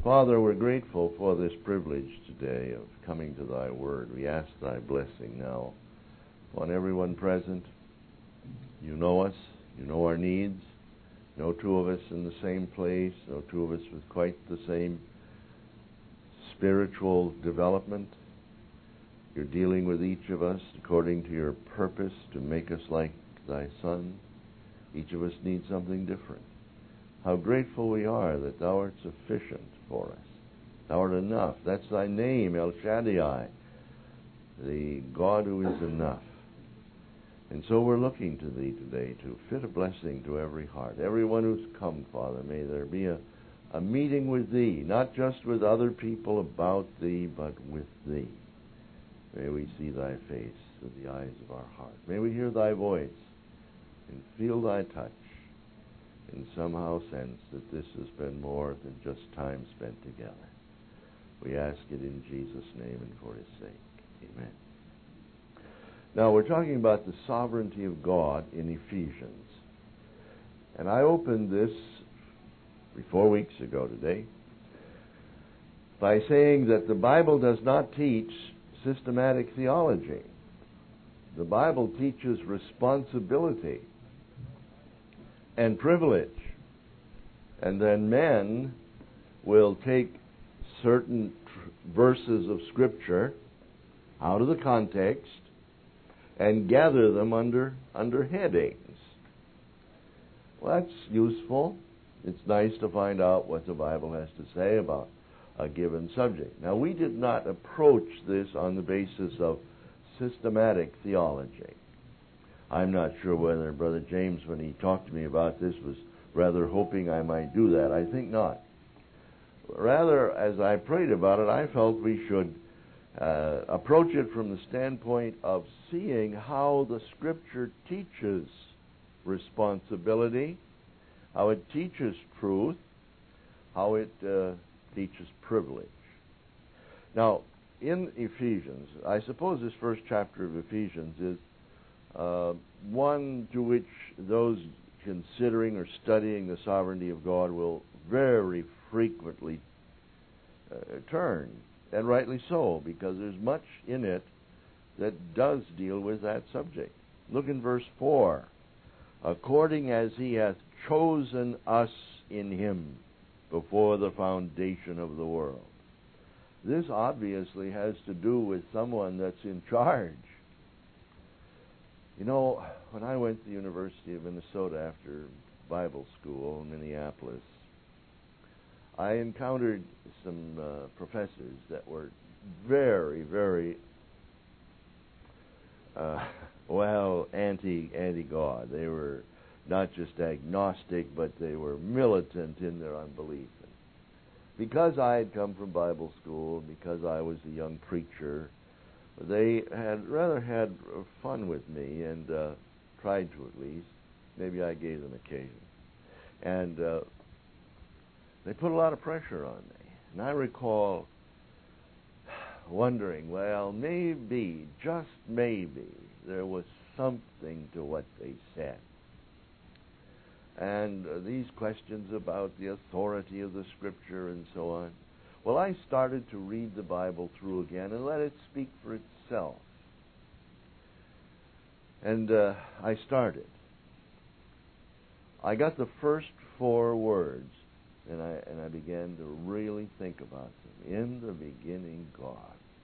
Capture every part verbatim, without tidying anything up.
Father, we're grateful for this privilege today of coming to thy word. We ask thy blessing now on everyone present. You know us. You know our needs. No two of us in the same place. No two of us with quite the same spiritual development. You're dealing with each of us according to your purpose to make us like thy Son. Each of us needs something different. How grateful we are that thou art sufficient for us. Thou art enough. That's thy name, El Shaddai, the God who is enough. And so we're looking to thee today to fit a blessing to every heart. Everyone who's come, Father, may there be a, a meeting with thee, not just with other people about thee, but with thee. May we see thy face with the eyes of our heart. May we hear thy voice and feel thy touch, and somehow sense that this has been more than just time spent together. We ask it in Jesus' name and for his sake. Amen. Now, we're talking about the sovereignty of God in Ephesians. And I opened this four weeks ago today by saying that the Bible does not teach systematic theology. The Bible teaches responsibility and privilege. And then men will take certain tr- verses of Scripture out of the context and gather them under, under headings. Well, that's useful. It's nice to find out what the Bible has to say about a given subject. Now, we did not approach this on the basis of systematic theology. I'm not sure whether Brother James, when he talked to me about this, was rather hoping I might do that. I think not. Rather, as I prayed about it, I felt we should uh, approach it from the standpoint of seeing how the Scripture teaches responsibility, how it teaches truth, how it uh, teaches privilege. Now, in Ephesians, I suppose this first chapter of Ephesians is uh, one to which those considering or studying the sovereignty of God will very frequently uh, turn, and rightly so, because there's much in it that does deal with that subject. Look in verse four. According as he hath chosen us in him before the foundation of the world. This obviously has to do with someone that's in charge. You know, when I went to the University of Minnesota after Bible school in Minneapolis, I encountered some uh, professors that were very, very, uh, well, anti, anti-God. They were not just agnostic, but they were militant in their unbelief. And because I had come from Bible school, and because I was a young preacher, they had rather had fun with me and uh, tried to at least. Maybe I gave them occasion. And uh, they put a lot of pressure on me. And I recall wondering, well, maybe, just maybe, there was something to what they said. And uh, these questions about the authority of the Scripture and so on. Well, I started to read the Bible through again and let it speak for itself. And uh, I started. I got the first four words, and I and I began to really think about them. In the beginning, God.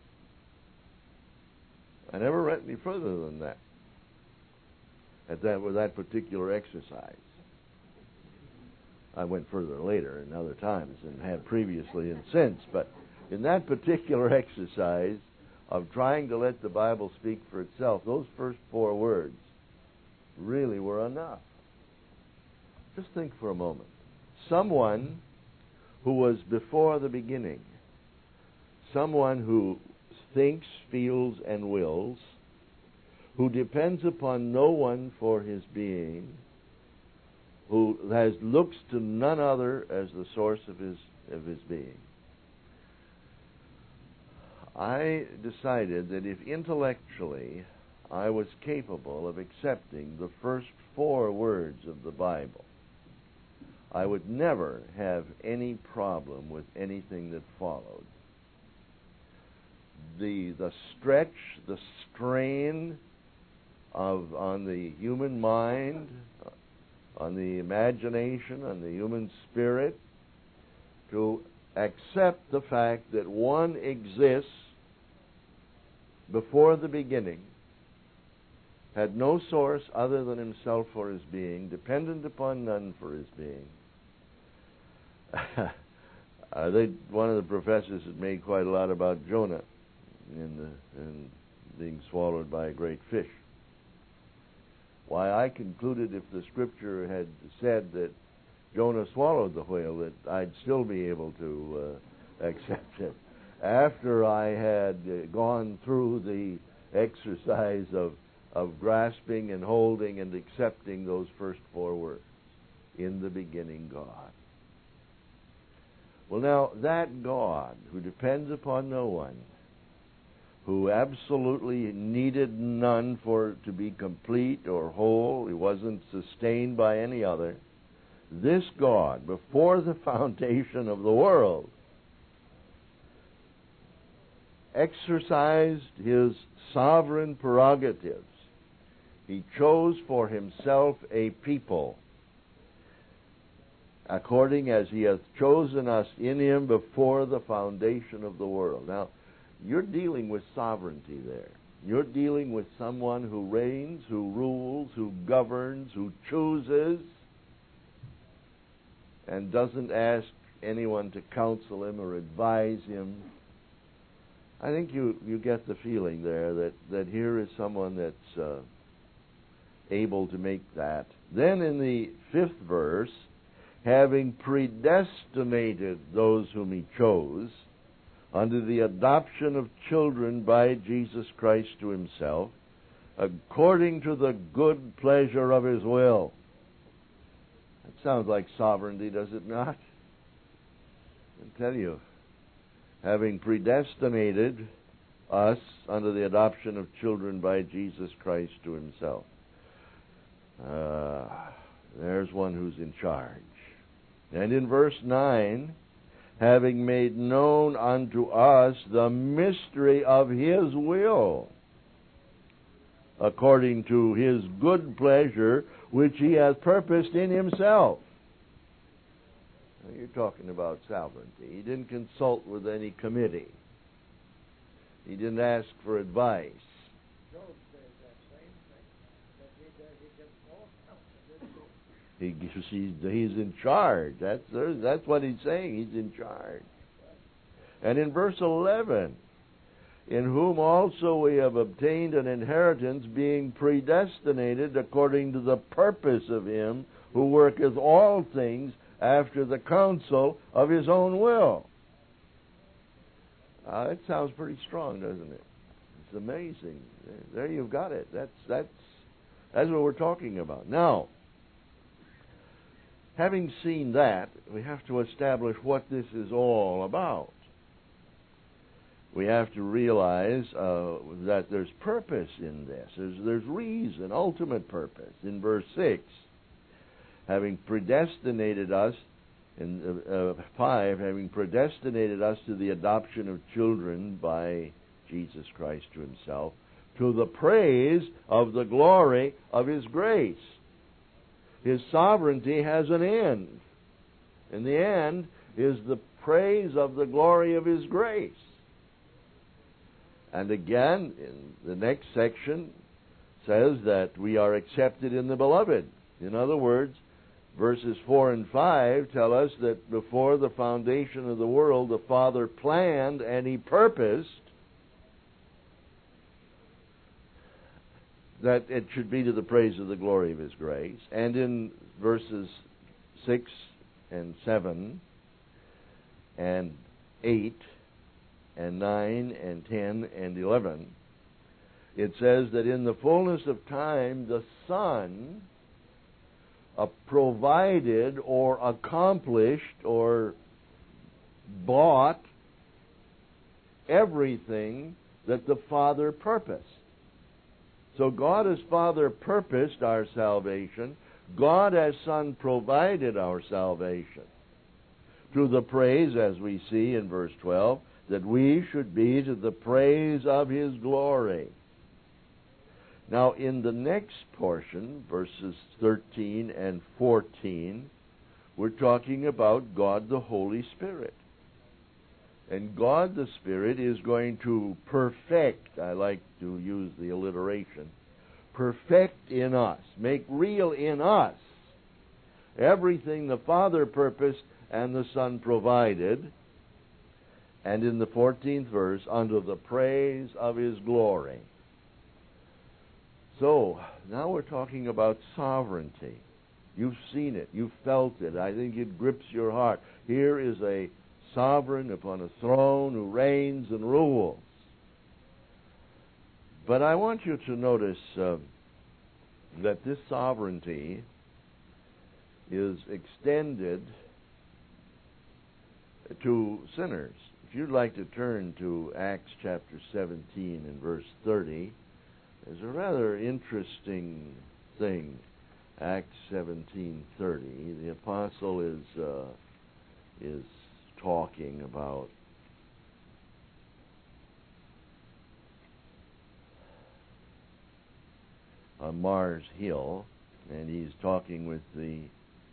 I never read any further than that. At that with that particular exercise. I went further later in other times and had previously and since, but in that particular exercise of trying to let the Bible speak for itself, those first four words really were enough. Just think for a moment. Someone who was before the beginning, someone who thinks, feels, and wills, who depends upon no one for his being, who has looks to none other as the source of his of his being. I decided that if intellectually I was capable of accepting the first four words of the Bible, I would never have any problem with anything that followed. The the stretch, the strain of on the human mind, on the imagination, on the human spirit, to accept the fact that one exists before the beginning, had no source other than himself for his being, dependent upon none for his being. uh, they, one of the professors had made quite a lot about Jonah in, the, in being swallowed by a great fish. Why, I concluded if the Scripture had said that Jonah swallowed the whale, that I'd still be able to uh, accept it. After I had uh, gone through the exercise of, of grasping and holding and accepting those first four words, in the beginning God. Well, now, that God, who depends upon no one, who absolutely needed none for to be complete or whole, he wasn't sustained by any other, this God, before the foundation of the world, exercised his sovereign prerogatives. He chose for himself a people, according as he hath chosen us in him before the foundation of the world. Now, you're dealing with sovereignty there. You're dealing with someone who reigns, who rules, who governs, who chooses, and doesn't ask anyone to counsel him or advise him. I think you, you get the feeling there that, that here is someone that's uh, able to make that. Then in the fifth verse, having predestinated those whom he chose unto the adoption of children by Jesus Christ to himself, according to the good pleasure of his will. That sounds like sovereignty, does it not? I tell you, having predestinated us unto the adoption of children by Jesus Christ to himself. Uh, there's one who's in charge. And in verse nine, having made known unto us the mystery of his will, according to his good pleasure, which he hath purposed in himself. Now, you're talking about sovereignty. He didn't consult with any committee. He didn't ask for advice. Job says that same thing, that he, that he gets all counsel. He, he's, he's in charge. That's, that's what he's saying. He's in charge. And in verse eleven, in whom also we have obtained an inheritance, being predestinated according to the purpose of him who worketh all things after the counsel of his own will. Uh, that sounds pretty strong, doesn't it? It's amazing. There you've got it. That's that's that's what we're talking about. Now, having seen that, we have to establish what this is all about. We have to realize uh, that there's purpose in this. There's, there's reason, ultimate purpose. In verse six, having predestinated us, in uh, five, having predestinated us to the adoption of children by Jesus Christ to himself, to the praise of the glory of his grace. His sovereignty has an end. And the end is the praise of the glory of his grace. And again, in the next section, says that we are accepted in the beloved. In other words, verses four and five tell us that before the foundation of the world, the Father planned and he purposed that it should be to the praise of the glory of his grace. And in verses six and seven and eight and nine and ten and eleven, it says that in the fullness of time the Son uh, provided or accomplished or bought everything that the Father purposed. So God as Father purposed our salvation. God as Son provided our salvation to the praise, as we see in verse twelve, that we should be to the praise of His glory. Now, in the next portion, verses thirteen and fourteen, we're talking about God the Holy Spirit. And God the Spirit is going to perfect, I like to use the alliteration, perfect in us, make real in us everything the Father purposed and the Son provided. And in the fourteenth verse, unto the praise of His glory. So, now we're talking about sovereignty. You've seen it. You've felt it. I think it grips your heart. Here is a sovereign upon a throne who reigns and rules. But I want you to notice uh, that this sovereignty is extended to sinners. If you'd like to turn to Acts chapter seventeen and verse thirty, there's a rather interesting thing. Acts seventeen thirty. The apostle is uh, is talking about on Mars Hill, and he's talking with the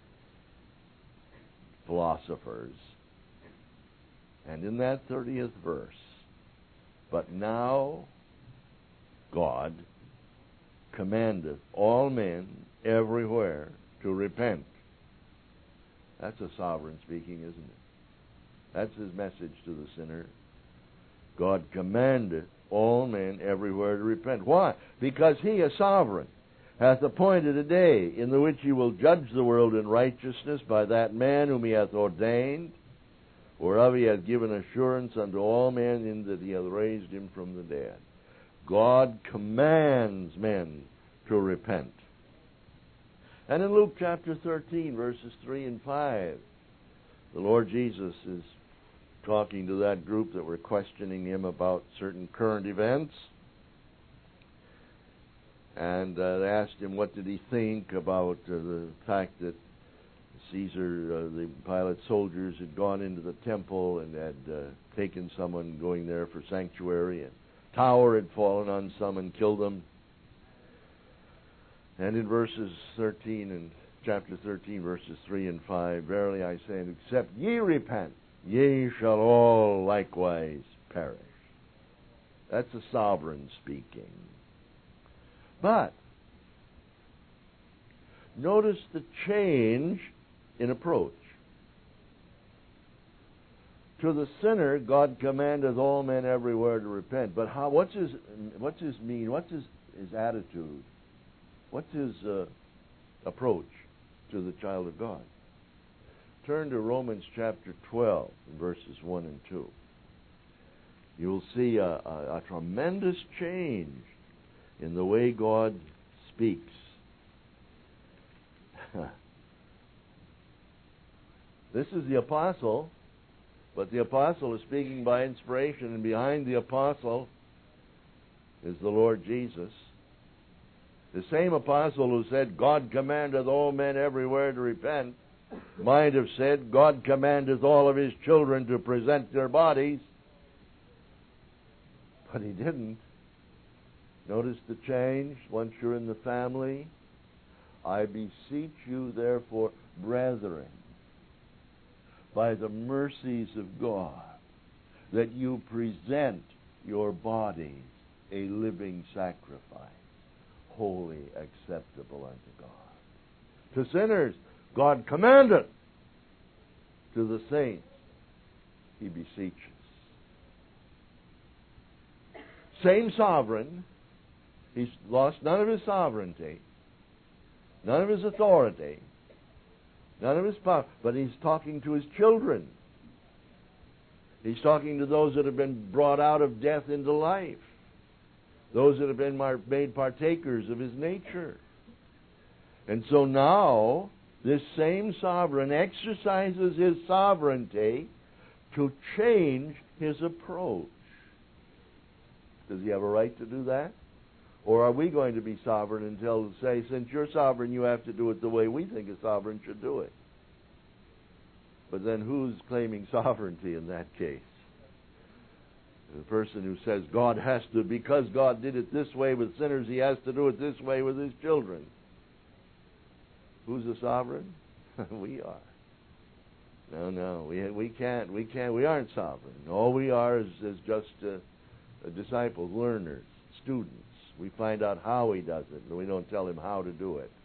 philosophers. And in that thirtieth verse, but now God commandeth all men everywhere to repent. That's a sovereign speaking, isn't it? That's his message to the sinner. God commandeth all men everywhere to repent. Why? Because He, a sovereign, hath appointed a day in the which He will judge the world in righteousness by that man whom He hath ordained, whereof He hath given assurance unto all men in that He hath raised Him from the dead. God commands men to repent. And in Luke chapter thirteen, verses three and five, the Lord Jesus is talking to that group that were questioning Him about certain current events. And uh, they asked Him what did He think about uh, the fact that Caesar, uh, the Pilate's soldiers, had gone into the temple and had uh, taken someone going there for sanctuary, and tower had fallen on some and killed them. And in verses thirteen and chapter thirteen, verses three and five, verily I say, except ye repent, ye shall all likewise perish. That's a sovereign speaking. But notice the change in approach. To the sinner, God commandeth all men everywhere to repent. But how? What's his? What's his mean? What's his, his attitude? What's his uh, approach to the child of God? Turn to Romans chapter twelve, verses one and two. You'll see a, a, a tremendous change in the way God speaks. This is the apostle, but the apostle is speaking by inspiration, and behind the apostle is the Lord Jesus. The same apostle who said, God commandeth all men everywhere to repent, might have said, God commandeth all of His children to present their bodies. But he didn't. Notice the change once you're in the family. I beseech you, therefore, brethren, by the mercies of God, that you present your bodies a living sacrifice, holy, acceptable unto God. To sinners, God commandeth. To the saints, He beseeches. Same sovereign. He's lost none of His sovereignty, none of His authority, none of His power, but He's talking to His children. He's talking to those that have been brought out of death into life, those that have been made partakers of His nature. And so now, this same sovereign exercises His sovereignty to change His approach. Does He have a right to do that? Or are we going to be sovereign until say, since you're sovereign, you have to do it the way we think a sovereign should do it? But then who's claiming sovereignty in that case? The person who says God has to, because God did it this way with sinners, He has to do it this way with His children. Who's the sovereign? We are. No, no, we we can't, we can't, we aren't sovereign. All we are is, is just uh, uh, disciples, learners, students. We find out how He does it, and we don't tell Him how to do it.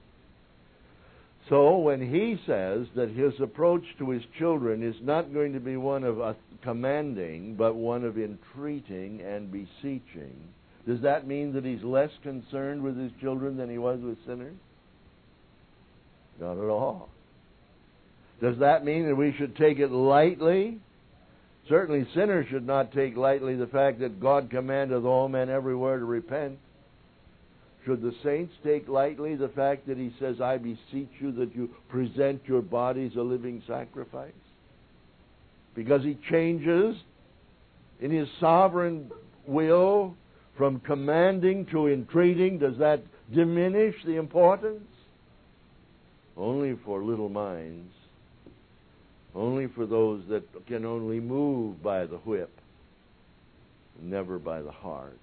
So when He says that His approach to His children is not going to be one of uh, commanding, but one of entreating and beseeching, does that mean that He's less concerned with His children than He was with sinners? Not at all. Does that mean that we should take it lightly? Certainly sinners should not take lightly the fact that God commandeth all men everywhere to repent. Should the saints take lightly the fact that He says, I beseech you that you present your bodies a living sacrifice? Because He changes in His sovereign will from commanding to entreating. Does that diminish the importance? Only for little minds. Only for those that can only move by the whip, never by the heart.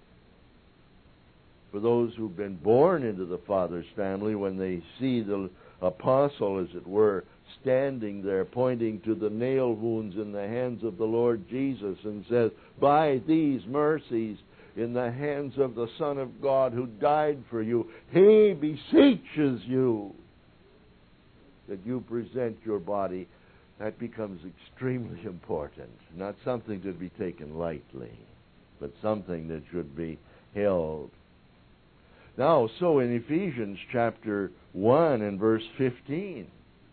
For those who've been born into the Father's family, when they see the apostle, as it were, standing there pointing to the nail wounds in the hands of the Lord Jesus and says, by these mercies in the hands of the Son of God who died for you, He beseeches you that you present your body. That becomes extremely important. Not something to be taken lightly, but something that should be held. Now, so in Ephesians chapter one and verse fifteen,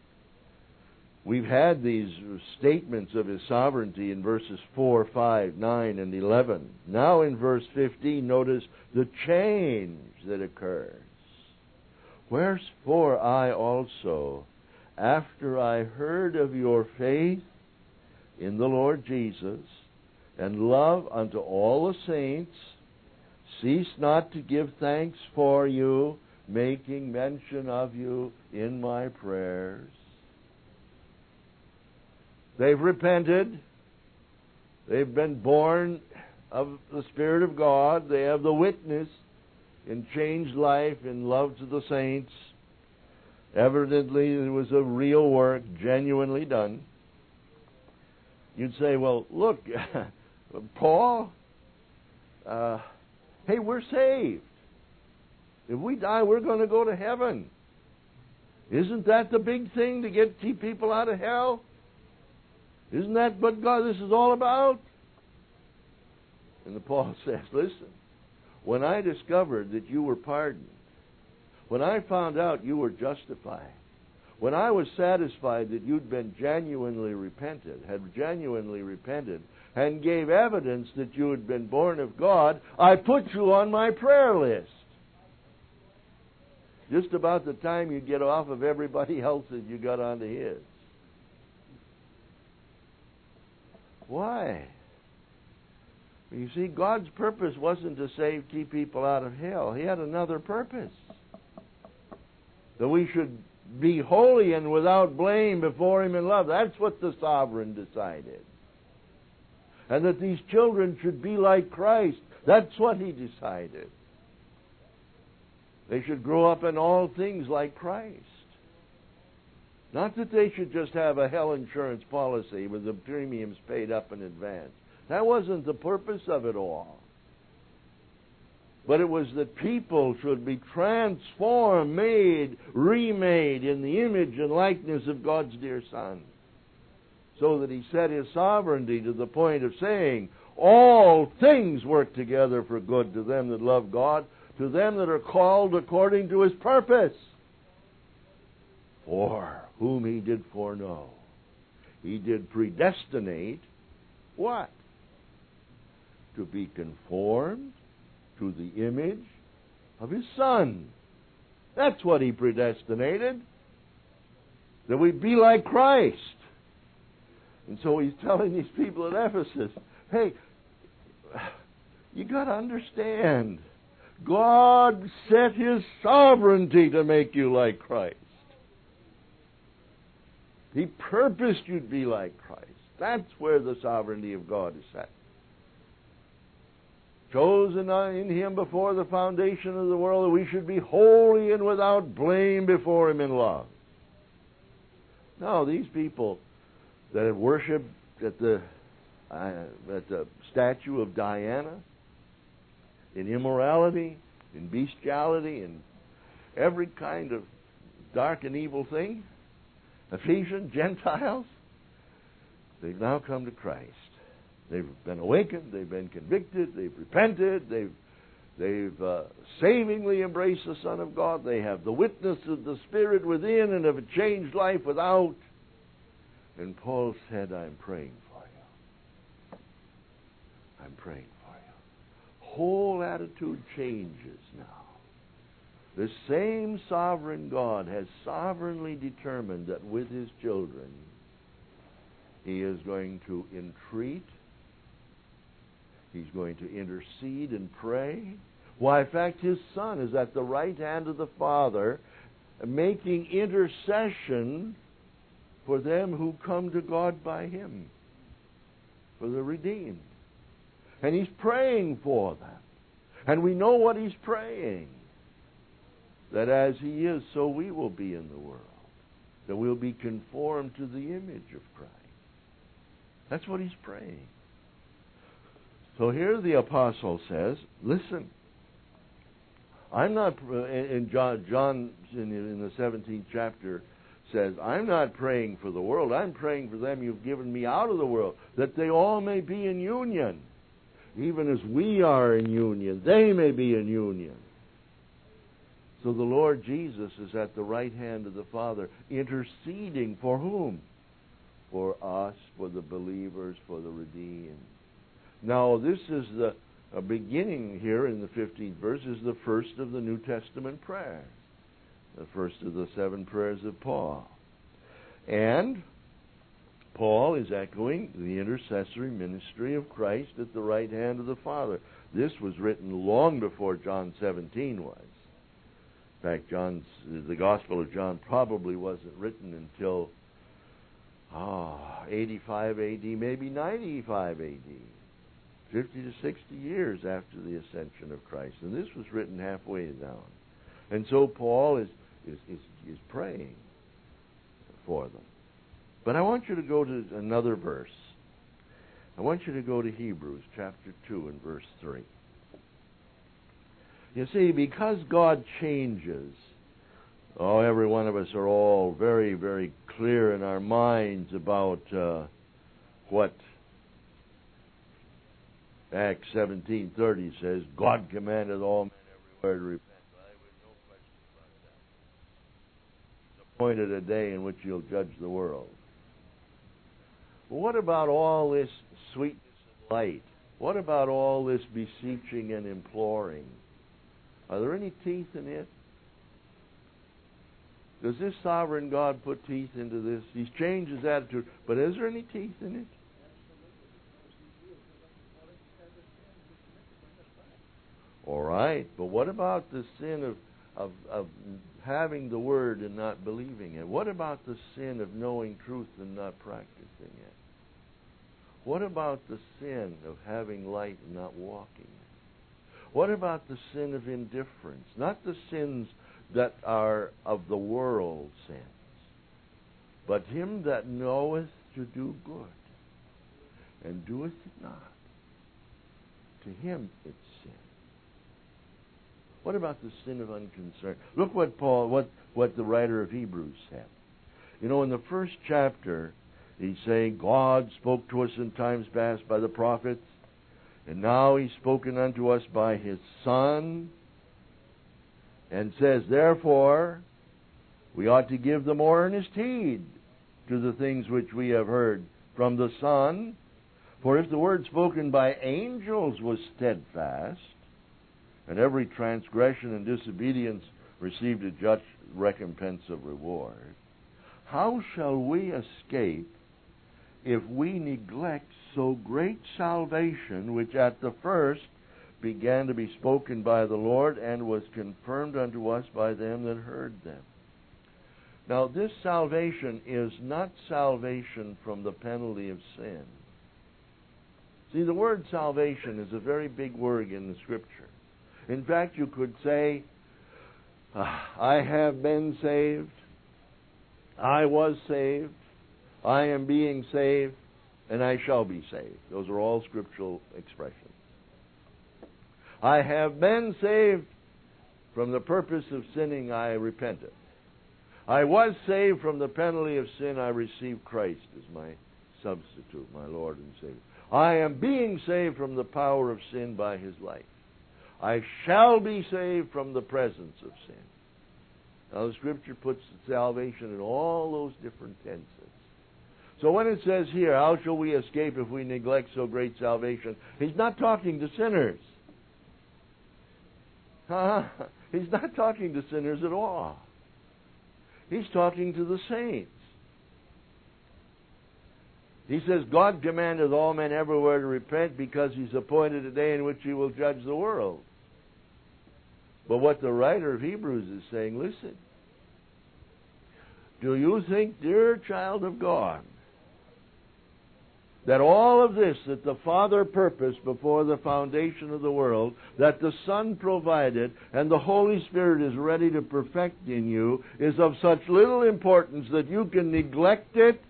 we've had these statements of His sovereignty in verses four, five, nine, and eleven. Now in verse fifteen, notice the change that occurs. Wherefore I also, after I heard of your faith in the Lord Jesus, and love unto all the saints, cease not to give thanks for you, making mention of you in my prayers. They've repented. They've been born of the Spirit of God. They have the witness in changed life, in love to the saints. Evidently, it was a real work, genuinely done. You'd say, well, look, Paul, uh, hey, we're saved. If we die, we're going to go to heaven. Isn't that the big thing, to get keep people out of hell? Isn't that what God, this is all about? And the Paul says, listen, when I discovered that you were pardoned, when I found out you were justified, when I was satisfied that you'd been genuinely repented, had genuinely repented, and gave evidence that you had been born of God, I put you on my prayer list. Just about the time you get off of everybody else's, you got onto His. Why? You see, God's purpose wasn't to save, keep people out of hell. He had another purpose. That we should be holy and without blame before Him in love. That's what the sovereign decided. And that these children should be like Christ. That's what He decided. They should grow up in all things like Christ. Not that they should just have a hell insurance policy with the premiums paid up in advance. That wasn't the purpose of it all. But it was that people should be transformed, made, remade in the image and likeness of God's dear Son. So that He set His sovereignty to the point of saying, all things work together for good to them that love God, to them that are called according to His purpose. For whom He did foreknow, He did predestinate what? To be conformed to the image of His Son. That's what He predestinated. That we be like Christ. And so He's telling these people at Ephesus, hey, you got to understand, God set His sovereignty to make you like Christ. He purposed you to be like Christ. That's where the sovereignty of God is set. Chosen in Him before the foundation of the world, that we should be holy and without blame before Him in love. Now, these people that have worshipped at the, uh, at the statue of Diana, in immorality, in bestiality, in every kind of dark and evil thing, Ephesians, Gentiles, they've now come to Christ. They've been awakened, they've been convicted, they've repented, they've, they've uh, savingly embraced the Son of God, they have the witness of the Spirit within and have a changed life without. And Paul said, I'm praying for you. I'm praying for you. Whole attitude changes now. The same sovereign God has sovereignly determined that with His children He is going to entreat, He's going to intercede and pray. Why, in fact, His Son is at the right hand of the Father, making intercession for them who come to God by Him, for the redeemed. And He's praying for them. And we know what He's praying. That as He is, so we will be in the world. That we'll be conformed to the image of Christ. That's what He's praying. So here the apostle says, listen, I'm not, in John, John in the seventeenth chapter says, I'm not praying for the world, I'm praying for them you've given me out of the world, that they all may be in union. Even as we are in union, they may be in union. So the Lord Jesus is at the right hand of the Father, interceding for whom? For us, for the believers, for the redeemed. Now, this is the a beginning here in the fifteenth verse, is the first of the New Testament prayers. The first of the seven prayers of Paul. And Paul is echoing the intercessory ministry of Christ at the right hand of the Father. This was written long before John seventeen was. In fact, John's, the Gospel of John probably wasn't written until oh, eighty-five A D, maybe ninety-five A D. fifty to sixty years after the ascension of Christ. And this was written halfway down. And so Paul is, is, is, is praying for them. But I want you to go to another verse. I want you to go to Hebrews chapter two and verse three. You see, because God changes, oh, every one of us are all very, very clear in our minds about uh, what Acts seventeen thirty says, God commanded all men everywhere to repent. Well, there was no question about that. He's appointed a day in which He'll judge the world. Well, what about all this sweetness and light? What about all this beseeching and imploring? Are there any teeth in it? Does this sovereign God put teeth into this? He's changed His attitude, but is there any teeth in it? All right, but what about the sin of, of, of having the Word and not believing it? What about the sin of knowing truth and not practicing it? What about the sin of having light and not walking it? What about the sin of indifference? Not the sins that are of the world sins, but him that knoweth to do good and doeth it not, to him it's sin. What about the sin of unconcern? Look what Paul, what, what the writer of Hebrews said. You know, in the first chapter, he's saying, God spoke to us in times past by the prophets, and now He's spoken unto us by His Son, and says, therefore, we ought to give the more earnest heed to the things which we have heard from the Son. For if the word spoken by angels was steadfast, and every transgression and disobedience received a just recompense of reward, how shall we escape if we neglect so great salvation, which at the first began to be spoken by the Lord and was confirmed unto us by them that heard them. Now, this salvation is not salvation from the penalty of sin. See, the word salvation is a very big word in the Scripture. In fact, you could say, I have been saved, I was saved, I am being saved, and I shall be saved. Those are all scriptural expressions. I have been saved. From the purpose of sinning, I repented. I was saved from the penalty of sin. I received Christ as my substitute, my Lord and Savior. I am being saved from the power of sin by His life. I shall be saved from the presence of sin. Now, the Scripture puts salvation in all those different tenses. So when it says here, how shall we escape if we neglect so great salvation? He's not talking to sinners. Uh, he's not talking to sinners at all. He's talking to the saints. He says, God commandeth all men everywhere to repent because He's appointed a day in which He will judge the world. But what the writer of Hebrews is saying, listen, do you think, dear child of God, that all of this that the Father purposed before the foundation of the world, that the Son provided, and the Holy Spirit is ready to perfect in you, is of such little importance that you can neglect it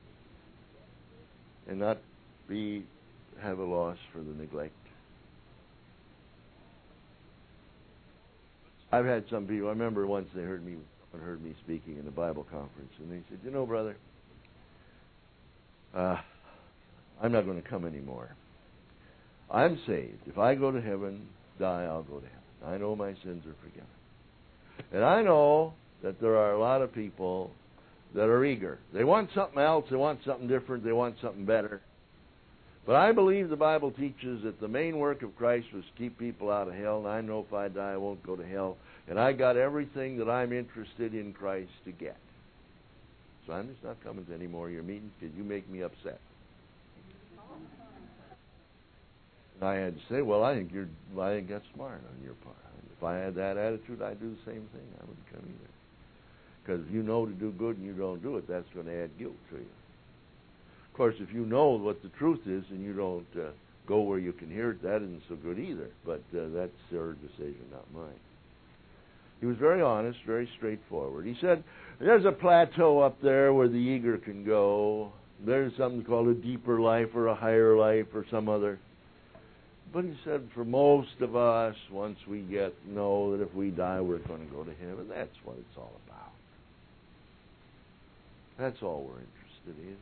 and not be have a loss for the neglect? I've had some people, I remember once they heard me heard me speaking in a Bible conference, and they said, you know, brother, uh, I'm not going to come anymore. I'm saved. If I go to heaven, die, I'll go to heaven. I know my sins are forgiven. And I know that there are a lot of people that are eager. They want something else. They want something different. They want something better. But I believe the Bible teaches that the main work of Christ was to keep people out of hell, and I know if I die, I won't go to hell. And I got everything that I'm interested in Christ to get. So I'm just not coming to any more of your meetings because you make me upset. And I had to say, well, I think you're, I think that's smart on your part. If I had that attitude, I'd do the same thing. I wouldn't come either. Because if you know to do good and you don't do it, that's going to add guilt to you. Of course, if you know what the truth is and you don't uh, go where you can hear it, that isn't so good either. But uh, that's your decision, not mine. He was very honest, very straightforward. He said, there's a plateau up there where the eager can go. There's something called a deeper life or a higher life or some other. But he said, for most of us, once we get know that if we die, we're going to go to heaven, that's what it's all about. That's all we're interested in.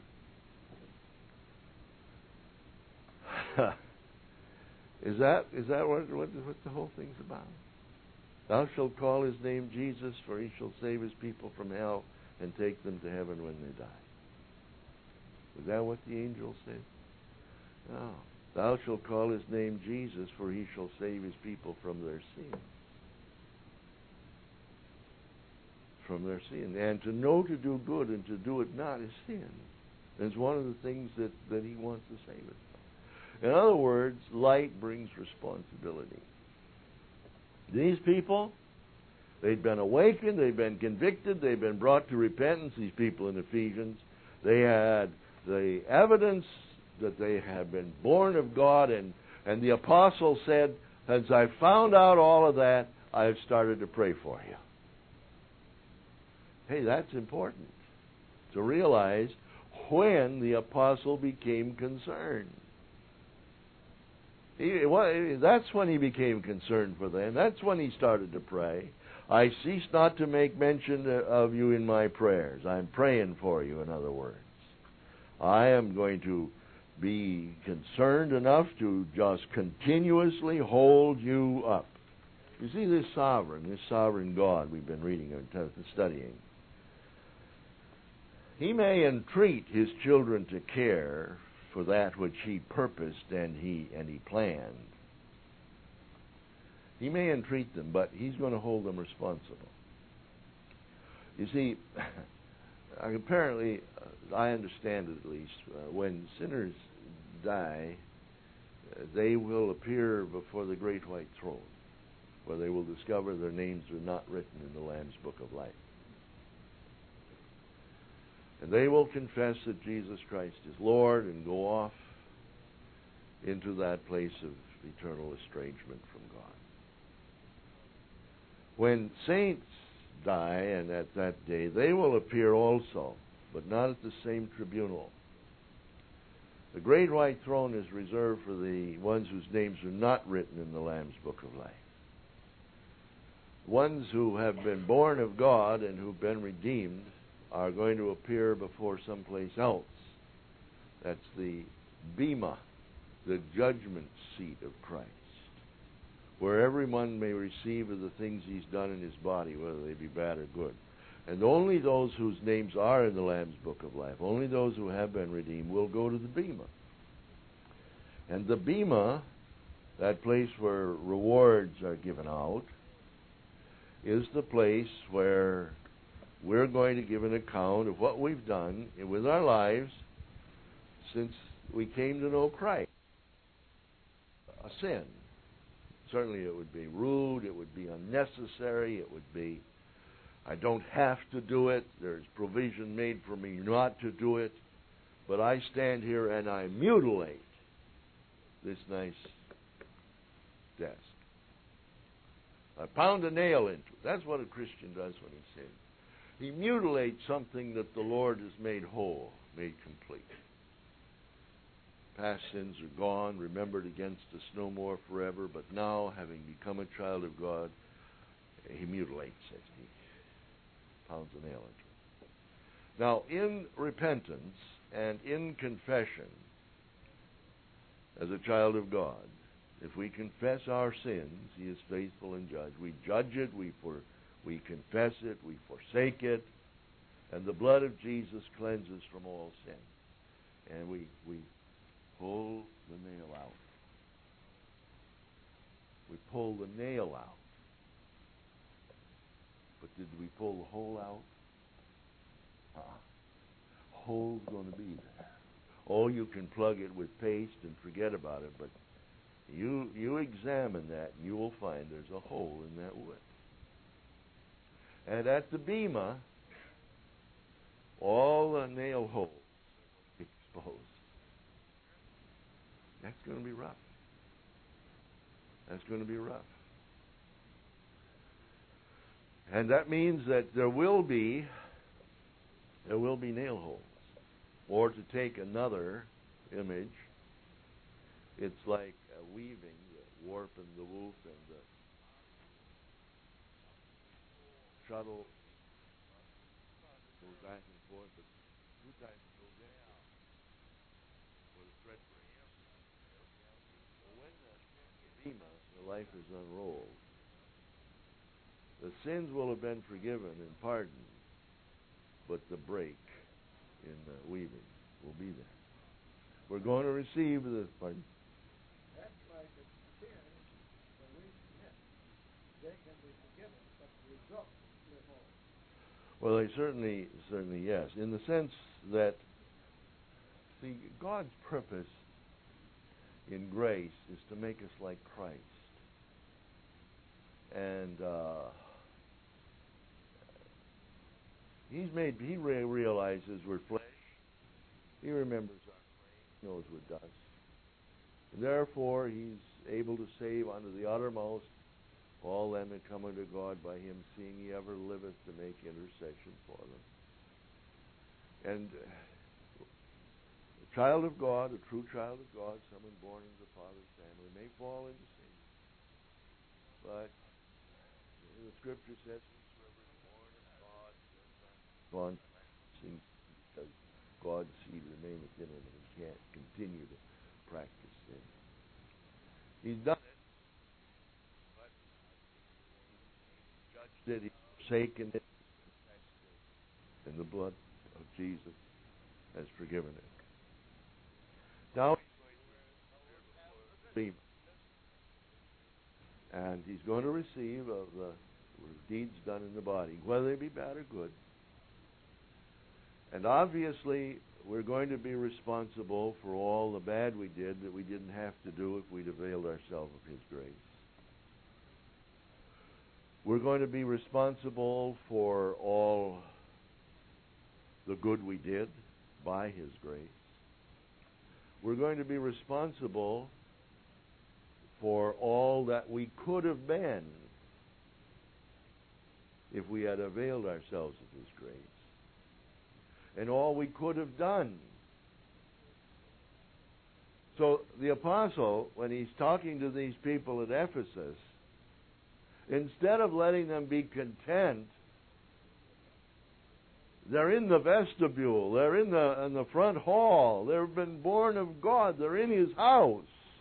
is that is that what, what what the whole thing's about? Thou shalt call His name Jesus, for He shall save His people from hell and take them to heaven when they die. Is that what the angel said? No. Thou shalt call His name Jesus, for He shall save His people from their sin. From their sin. And to know to do good and to do it not is sin. It's one of the things that, that He wants to save us from. In other words, light brings responsibility. These people, they'd been awakened, they'd been convicted, they'd been brought to repentance, these people in Ephesians. They had the evidence that they have been born of God, and, and the apostle said, as I found out all of that, I've started to pray for you. Hey, that's important to realize when the apostle became concerned. He, well, that's when he became concerned for them. That's when he started to pray. I cease not to make mention of you in my prayers. I'm praying for you, in other words. I am going to be concerned enough to just continuously hold you up. You see, this sovereign, this sovereign God we've been reading and studying, He may entreat His children to care for that which He purposed and He and He planned. He may entreat them, but He's going to hold them responsible. You see, apparently, uh, I understand it at least, uh, when sinners die, they will appear before the great white throne, where they will discover their names are not written in the Lamb's Book of Life. And they will confess that Jesus Christ is Lord and go off into that place of eternal estrangement from God. When saints die, and at that day, they will appear also, but not at the same tribunal. The great white throne is reserved for the ones whose names are not written in the Lamb's Book of Life. Ones who have been born of God and who've been redeemed are going to appear before someplace else. That's the Bema, the judgment seat of Christ, where everyone may receive of the things he's done in his body, whether they be bad or good. And only those whose names are in the Lamb's Book of Life, only those who have been redeemed, will go to the Bema. And the Bema, that place where rewards are given out, is the place where we're going to give an account of what we've done with our lives since we came to know Christ. A sin. Certainly it would be rude, it would be unnecessary, it would be, I don't have to do it, there's provision made for me not to do it, but I stand here and I mutilate this nice desk. I pound a nail into it. That's what a Christian does when he sins. He mutilates something that the Lord has made whole, made complete. Past sins are gone, remembered against us no more forever, but now, having become a child of God, he mutilates it. He pounds a nail into it. Now, in repentance and in confession, as a child of God, if we confess our sins, he is faithful and just. We judge it, we for, we confess it, we forsake it, and the blood of Jesus cleanses from all sin. And we, we pull the nail out. We pull the nail out. But did we pull the hole out? Uh-uh. Hole's going to be there. Oh, you can plug it with paste and forget about it, but you you examine that and you will find there's a hole in that wood. And at the Bema, all the nail holes are exposed. That's going to be rough. That's going to be rough. And that means that there will be there will be nail holes. Or to take another image, it's like a weaving, the warp and the woof and the shuttle goes back and forth, but two times it goes in where the thread breaks. Well, when the Bema, the life is unrolled, the sins will have been forgiven and pardoned, but the break in the weaving will be there. We're going to receive the pardon. That's like a sin that we commit. They can be forgiven, but the result live on. Well, they certainly, certainly yes, in the sense that, see, God's purpose in grace is to make us like Christ, and uh, He's made. He re- realizes we're flesh. He remembers our frame. He knows we're dust. And therefore, He's able to save unto the uttermost all them that come unto God by Him, seeing He ever liveth to make intercession for them. And uh, a child of God, a true child of God, someone born into the Father's family, may fall into sin. But the Scripture says, whosoever is born of God does not go on sin, because God's seed remaineth in him, and he can't continue to practice sin. He's done it, but he's judged it, he's forsaken it, he's confessed it, and the blood of Jesus has forgiven it. Now he's going to appear before the Bema, and he's going to receive of the deeds done in the body, whether they be bad or good. And obviously, we're going to be responsible for all the bad we did that we didn't have to do if we'd availed ourselves of His grace. We're going to be responsible for all the good we did by His grace. We're going to be responsible for all that we could have been if we had availed ourselves of His grace, and all we could have done. So the apostle, when he's talking to these people at Ephesus, instead of letting them be content, they're in the vestibule, they're in the in the front hall, they've been born of God, they're in His house.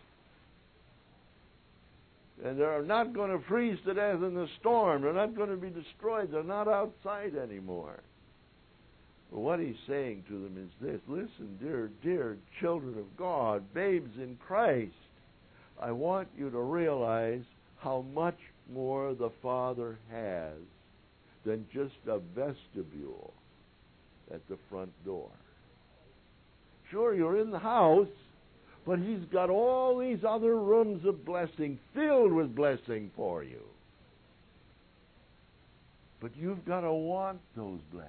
And they're not going to freeze to death in the storm. They're not going to be destroyed. They're not outside anymore. But what he's saying to them is this: listen, dear, dear children of God, babes in Christ, I want you to realize how much more the Father has than just a vestibule at the front door. Sure, you're in the house, but He's got all these other rooms of blessing, filled with blessing for you. But you've got to want those blessings.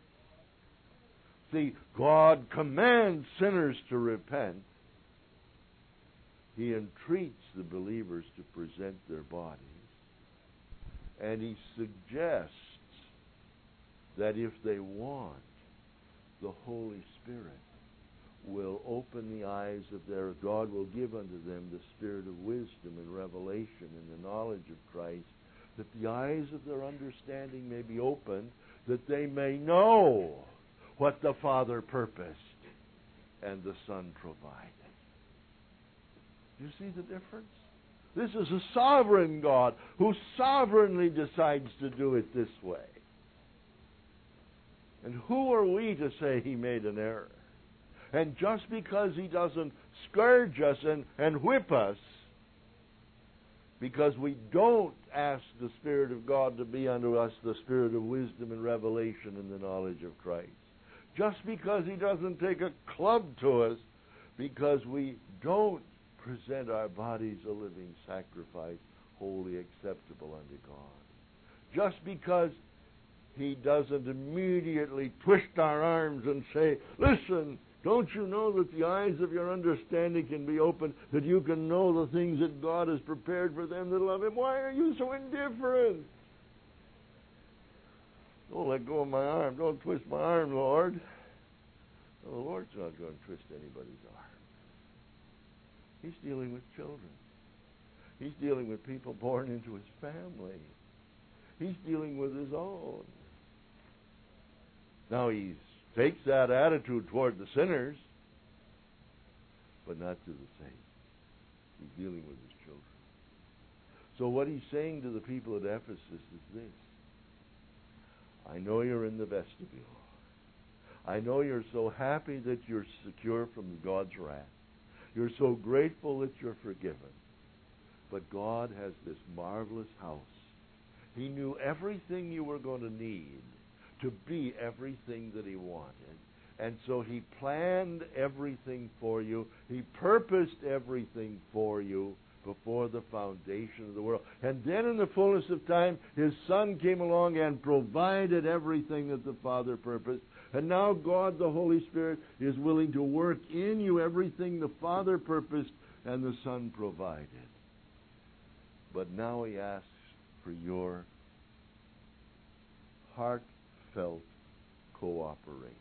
See, God commands sinners to repent. He entreats the believers to present their bodies. And He suggests that if they want, the Holy Spirit will open the eyes of their, God will give unto them the spirit of wisdom and revelation and the knowledge of Christ, that the eyes of their understanding may be opened, that they may know what the Father purposed and the Son provided. Do you see the difference? This is a sovereign God who sovereignly decides to do it this way. And who are we to say He made an error? And just because He doesn't scourge us and, and whip us, because we don't ask the Spirit of God to be unto us the spirit of wisdom and revelation and the knowledge of Christ, just because He doesn't take a club to us, because we don't present our bodies a living sacrifice, wholly acceptable unto God, just because He doesn't immediately twist our arms and say, listen, don't you know that the eyes of your understanding can be opened, that you can know the things that God has prepared for them that love Him? Why are you so indifferent? Don't let go of my arm. Don't twist my arm, Lord. No, the Lord's not going to twist anybody's arm. He's dealing with children. He's dealing with people born into His family. He's dealing with His own. Now, He takes that attitude toward the sinners, but not to the saints. He's dealing with His children. So what He's saying to the people at Ephesus is this: I know you're in the vestibule. I know you're so happy that you're secure from God's wrath. You're so grateful that you're forgiven. But God has this marvelous house. He knew everything you were going to need to be everything that He wanted. And so He planned everything for you. He purposed everything for you before the foundation of the world. And then in the fullness of time, His Son came along and provided everything that the Father purposed. And now God, the Holy Spirit, is willing to work in you everything the Father purposed and the Son provided. But now He asks for your heartfelt cooperation.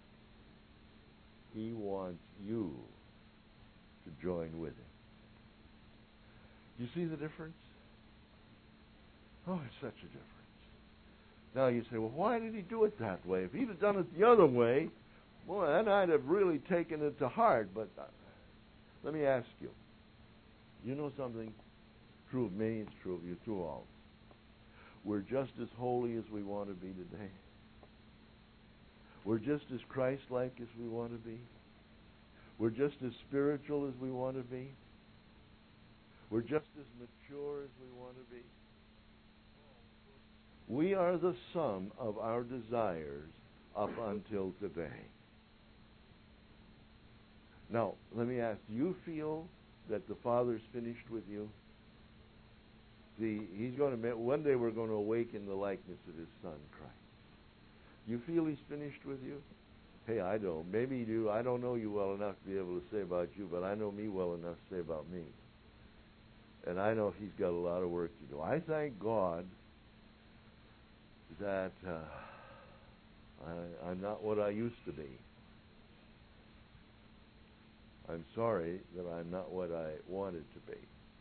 He wants you to join with Him. You see the difference? Oh, it's such a difference. Now you say, well, why did He do it that way? If He'd have done it the other way, boy, then I'd have really taken it to heart. But uh, let me ask you, you know something? True of me, it's true of you, true of all. We're just as holy as we want to be today. We're just as Christ-like as we want to be. We're just as spiritual as we want to be. We're just as mature as we want to be. We are the sum of our desires, up until today. Now, let me ask, do you feel that the Father's finished with you? See, He's going to, one day we're going to awaken the likeness of His Son, Christ. You feel He's finished with you? Hey, I don't. Maybe you do. I don't know you well enough to be able to say about you, but I know me well enough to say about me. And I know He's got a lot of work to do. I thank God that uh, I, I'm not what I used to be. I'm sorry that I'm not what I wanted to be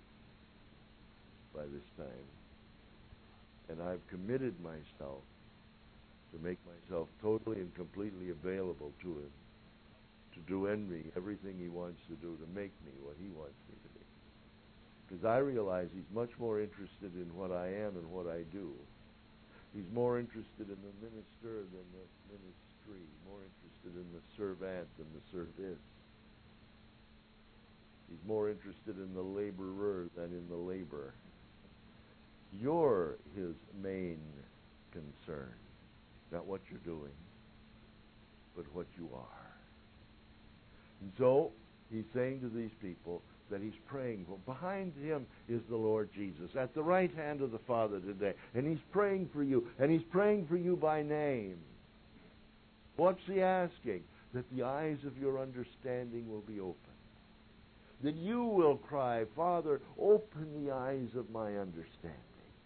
by this time. And I've committed myself to make myself totally and completely available to Him, to do in me everything He wants to do, to make me what He wants me to be. Because I realize He's much more interested in what I am and what I do. He's more interested in the minister than the ministry, more interested in the servant than the service. He's more interested in the laborer than in the labor. You're His main concern. Not what you're doing, but what you are. And so, He's saying to these people that He's praying for. Behind Him is the Lord Jesus, at the right hand of the Father today. And He's praying for you, and He's praying for you by name. What's He asking? That the eyes of your understanding will be opened. That you will cry, Father, open the eyes of my understanding,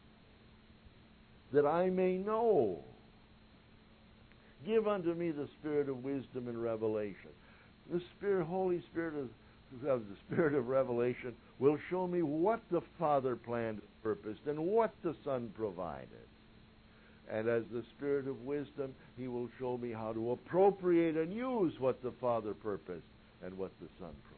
that I may know. Give unto me the spirit of wisdom and revelation. The Spirit, Holy Spirit of, of the Spirit of revelation will show me what the Father planned and purposed and what the Son provided. And as the Spirit of wisdom, He will show me how to appropriate and use what the Father purposed and what the Son provided.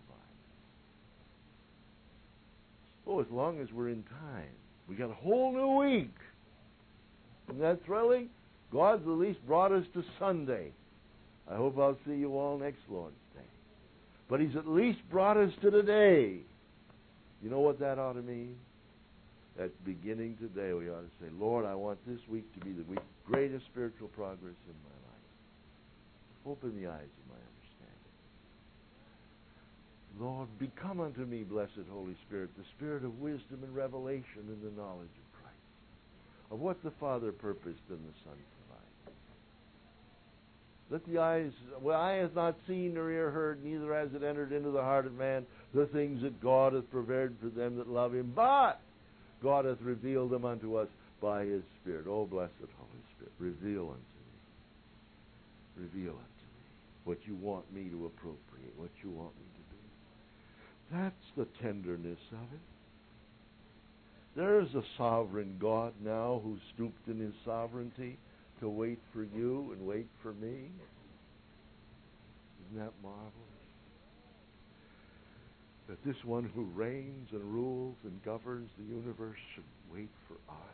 Oh, as long as we're in time. We got a whole new week. Isn't that thrilling? God's at least brought us to Sunday. I hope I'll see you all next Lord's Day. But He's at least brought us to today. You know what that ought to mean? That beginning today we ought to say, Lord, I want this week to be the week of greatest spiritual progress in my life. Open the eyes of my understanding. Lord, become unto me, blessed Holy Spirit, the spirit of wisdom and revelation in the knowledge of Christ, of what the Father purposed and the Son provided. Let the eyes, well, eye hath not seen nor ear heard, neither has it entered into the heart of man, the things that God hath prepared for them that love Him. But God hath revealed them unto us by His Spirit. Oh, blessed Holy Spirit, reveal unto me. Reveal unto me what you want me to appropriate, what you want me to be. That's the tenderness of it. There is a sovereign God now who stooped in His sovereignty to wait for you and wait for me. Isn't that marvelous? That this one who reigns and rules and governs the universe should wait for us.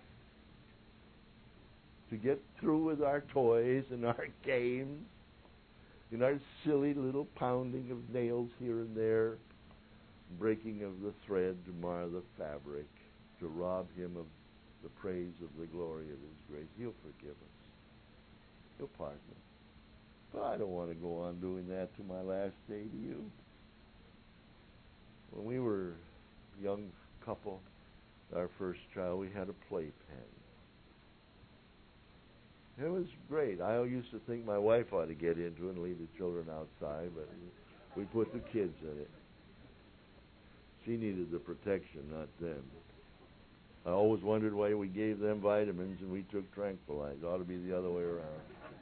To get through with our toys and our games, in our silly little pounding of nails here and there, breaking of the thread to mar the fabric, to rob Him of the praise of the glory of His grace. He'll forgive us. He'll pardon us. But I don't want to go on doing that to my last day to you. When we were a young couple, our first child, we had a playpen. It was great. I used to think my wife ought to get into it and leave the children outside, but we put the kids in it. She needed the protection, not them. I always wondered why we gave them vitamins and we took tranquilizers. It ought to be the other way around.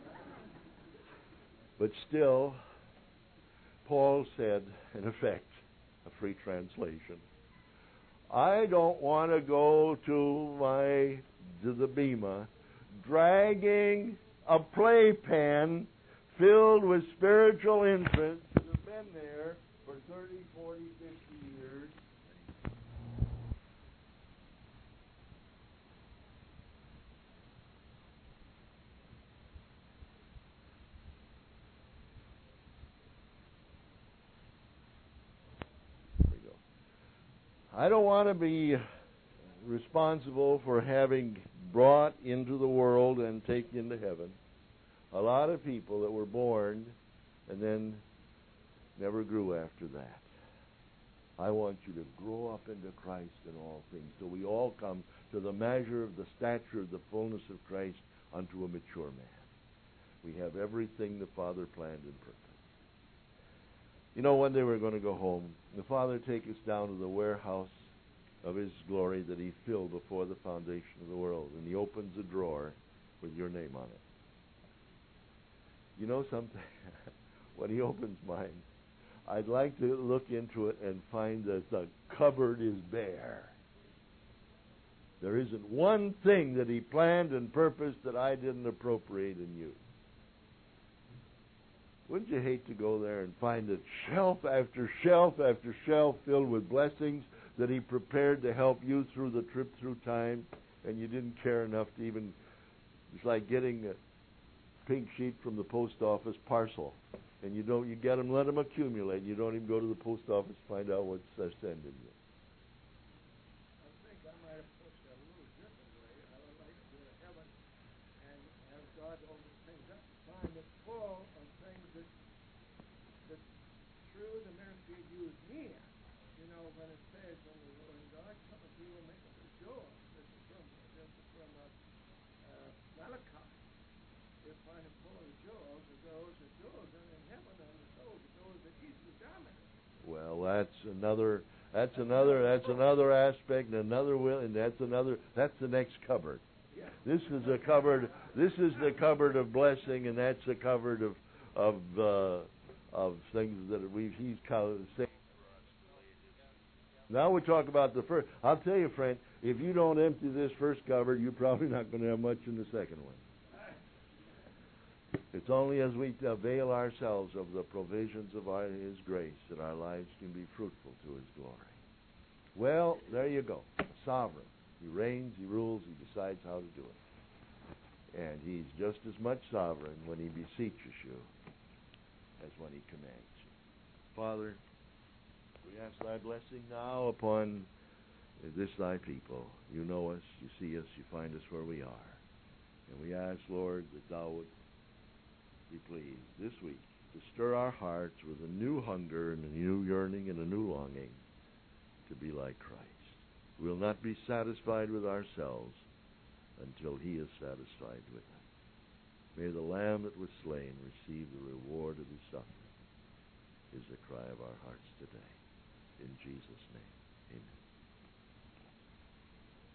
But still, Paul said, in effect, a free translation, I don't want to go to my to the bema dragging a playpen filled with spiritual infants that have been there for thirty, forty, fifty years. There we go. I don't want to be responsible for having brought into the world and taken into heaven a lot of people that were born and then never grew after that. I want you to grow up into Christ in all things, so we all come to the measure of the stature of the fullness of Christ unto a mature man. We have everything the Father planned and purposed. You know, one day we're going to go home. The Father take us down to the warehouse of His glory that He filled before the foundation of the world, and He opens a drawer with your name on it. You know something? When He opens mine, I'd like to look into it and find that the cupboard is bare. There isn't one thing that He planned and purposed that I didn't appropriate and use. Wouldn't you hate to go there and find that shelf after shelf after shelf filled with blessings that He prepared to help you through the trip through time, and you didn't care enough to even... It's like getting a pink sheet from the post office parcel, and you don't you get them, let them accumulate. You don't even go to the post office to find out what's they're sending you. I think I might approach that a little different way. I would like to go to heaven and have God open things up, find it full of things that that through the ministry He used me in. You know, when it says when, the, when God comes, He will make us a jewel. This is from this is from uh, uh, Malachi. You'll find it full of jewels, and those that jewels are in heaven, and the souls of those that eat the dominant. Well, that's another. That's another. That's another aspect, and another will, and that's another. That's the next cupboard. Yeah. This is a cupboard. This is the cupboard of blessing, and that's the cupboard of of uh, of things that we He's saying. Now we talk about the first. I'll tell you, friend, if you don't empty this first cupboard, you're probably not going to have much in the second one. It's only as we avail ourselves of the provisions of our, His grace that our lives can be fruitful to His glory. Well, there you go. Sovereign. He reigns, He rules, He decides how to do it. And He's just as much sovereign when He beseeches you as when He commands you. Father, we ask Thy blessing now upon this Thy people. You know us, you see us, you find us where we are. And we ask, Lord, that Thou would be pleased this week to stir our hearts with a new hunger and a new yearning and a new longing to be like Christ. We'll not be satisfied with ourselves until He is satisfied with us. May the Lamb that was slain receive the reward of His suffering, is the cry of our hearts today. In Jesus' name, amen.